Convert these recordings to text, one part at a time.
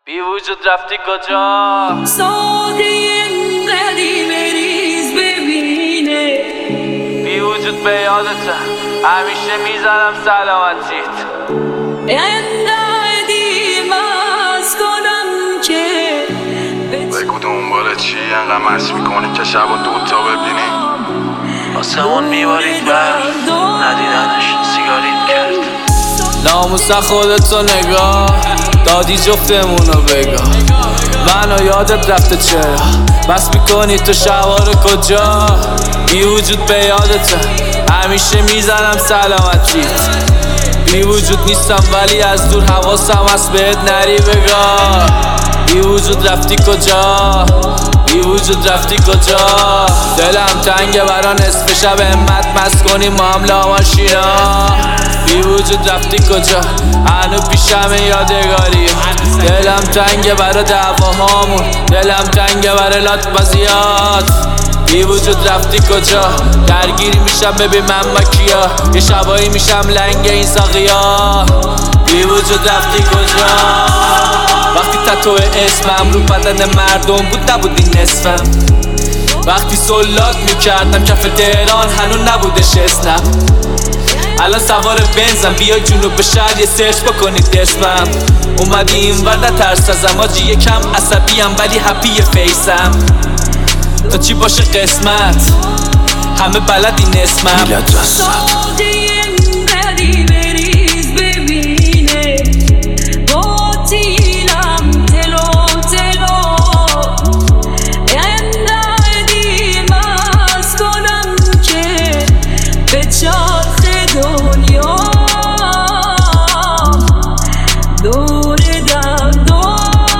بی وجود رفتی کجا؟ ساده اینقدی بریز ببینه بی وجود به یادته همیشه میزنم سلامتیت اینقدی مست کنم که بگو دنبال چی انقدر مست میکنی که شب و دوتا ببینی آسمون میبارید برف ندیدنش سیگاریم کرد ناموس خودتو نگاه دادی جفتمونو بگاه منو یادت رفته چرا بس میکنی تو شوار کجا بی وجود به یادته همیشه میزنم سلامتیت بی وجود نیستم ولی از دور حواسم هست بهت نری بگاه بی وجود رفتی کجا بی وجود رفتی کجا دلم تنگه برا نصف شب همت مست کنیم ما هم لاماشینا بی وجود رفتی کجا هنو پیشم یادگاری دلم تنگه برا دعواهامون دلم تنگه برا لات بازیات بی وجود رفتی کجا درگیری میشم ببین من با کیا یه شبایی میشم لنگ این ساقیا بی وجود رفتی کجا وقتی تتو اسمم رو بدن مردم بود نبودی نصفم وقتی سلات میکردم کف تهران هنو نبودش اسمم الان سوار بنزم بیای جنوب شهر یه سرچ بکنید اسمم اومدی این ور نترس ازم آجی یکم عصبیم ولی هپی فیسم تا چی باشه قسمت همه بلدین اسمم ساده اینقدی بریز ببینه باطیلم تلو تلو اینقدی مست کنم که به چرخ دنیا دور دردم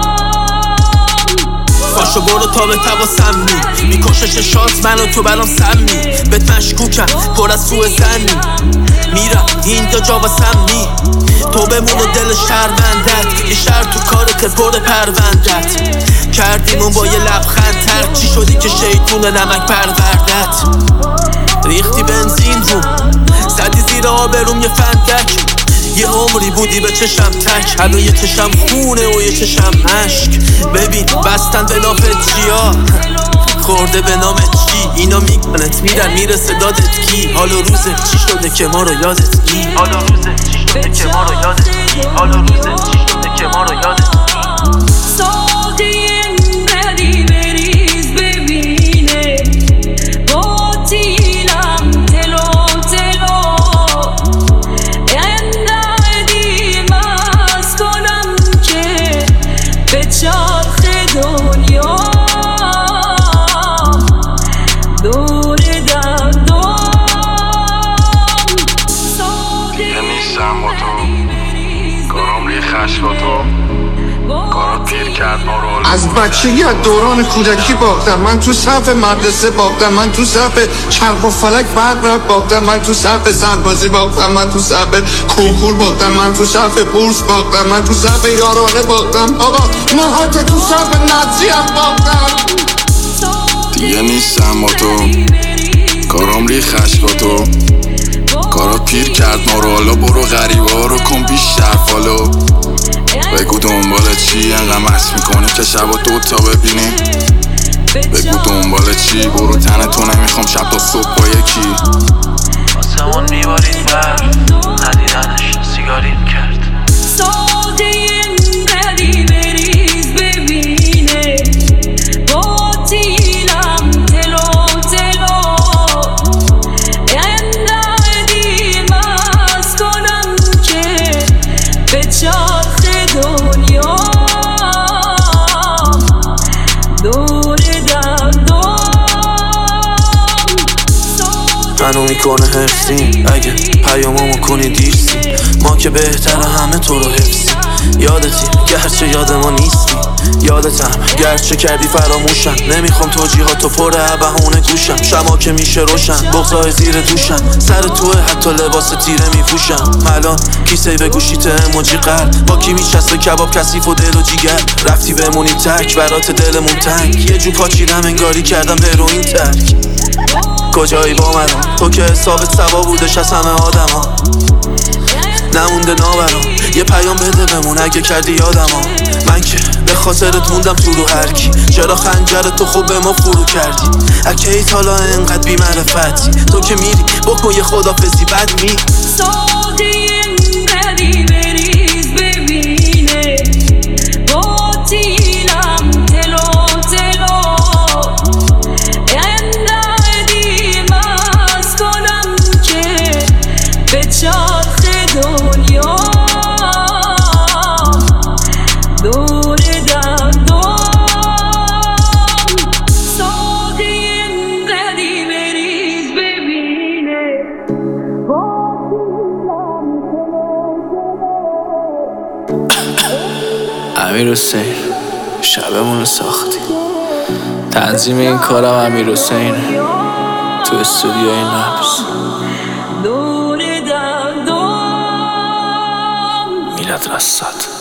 پاشو برو تا به تواسم میکشش شانس منو تو برام سمی بهت مشکوکم پر از سوء زنی میرم اینجا جا واسم تو بمون و دل شهروندت یه شهر تو کارت پر پروندت کردیمون با یه لبخند تر چی شدی که شیطون نمک پروردت ریختی بنزین رو زدی زیر آبروم یه فندک یه عمری بودی به چشم تک الان یه چشم خونه و یه چشم عشق ببین بستن به نافت چیا خورده به نام چی اینا میکنت میرن میرسه دادت کی حال و روزه چی شده که ما رو یادت کی حال و روزه چی شده که ما رو یادت کی حال و روزه چی شده که ما رو یادت کی ساده اینقدی بریز ببینه باطیلم تلو تلو اینقدی مست کنم که به چرخ دنیا دور دردم دیگه نیستم با تو کارام ری خشک با تو کارات پیر کرد ما رو از بچگی از دوران کودکی باختم من تو صف مدرسه باختم من تو صف چرخ و فلک برق باختم من تو صف سربازی باختم من تو صف کنکور باختم من تو صف بورس باختم من تو صف یارانه باختم آقا من حتی تو صف نزی هم باختم دیگه نیستم با تو کارام ری خشک با تو کارات پیر کرد ما رو حالا برو غریبه ها رو کن بیشتر فالو بگو دنبال چی انقدر مست میکنی که شب و دوتا ببینی بگو دنبال چی برو تنتو نمیخوام شب تا صبح با یکی آسمون میبارید برف ندیدنش سیگاریم کرد ساده اینقدی بریز ببینه باطیلم تلو تلو اینقدی مست کنم که به چرخ دنیا دور دردم منو میکنه حفظیم اگه پیاممو کنی دیرسی ما که بهتره همه تو رو حفظی یادتی گرچه یاد ما نیستی یادتم گرچه کردی فراموشم نمیخوام توجیهاتو پر بهونه گوشم شما که میشه روشن بغضای زیر دوشم سر توه حتی لباس تیره میپوشم الان کیسه به گوشیت اموجی قلب با کی میچسبه کباب کثیف و دل و جیگر رفتی بمونی تک برات دلمون تنگ یه جو پاچیدم انگاری کردم هروئین ترک کجایی با من تو که حسابت سوا بودش از همه آدم ها نمونده نابرام یه پیام بده بمون اگه کردی یادم ها من که خاطرت موندم تو رو هرکی. چرا خنجر تو خوب به ما فرو کردی؟ اکیت حالا انقدر بی معرفتی؟ تو که میری بکن یه خدافزی بد می ساقی انقدی بریز ببینه باطیلم تلو تلو انقدی مست کنم که به چرخ دنیا دور دندان. ساقی انقدی بریز ببینه امیرحسین شبمون رو ساختی. تنظیم این کارم امیرحسینه تو استودیوی نبض. دور دندان میلاد رصاد.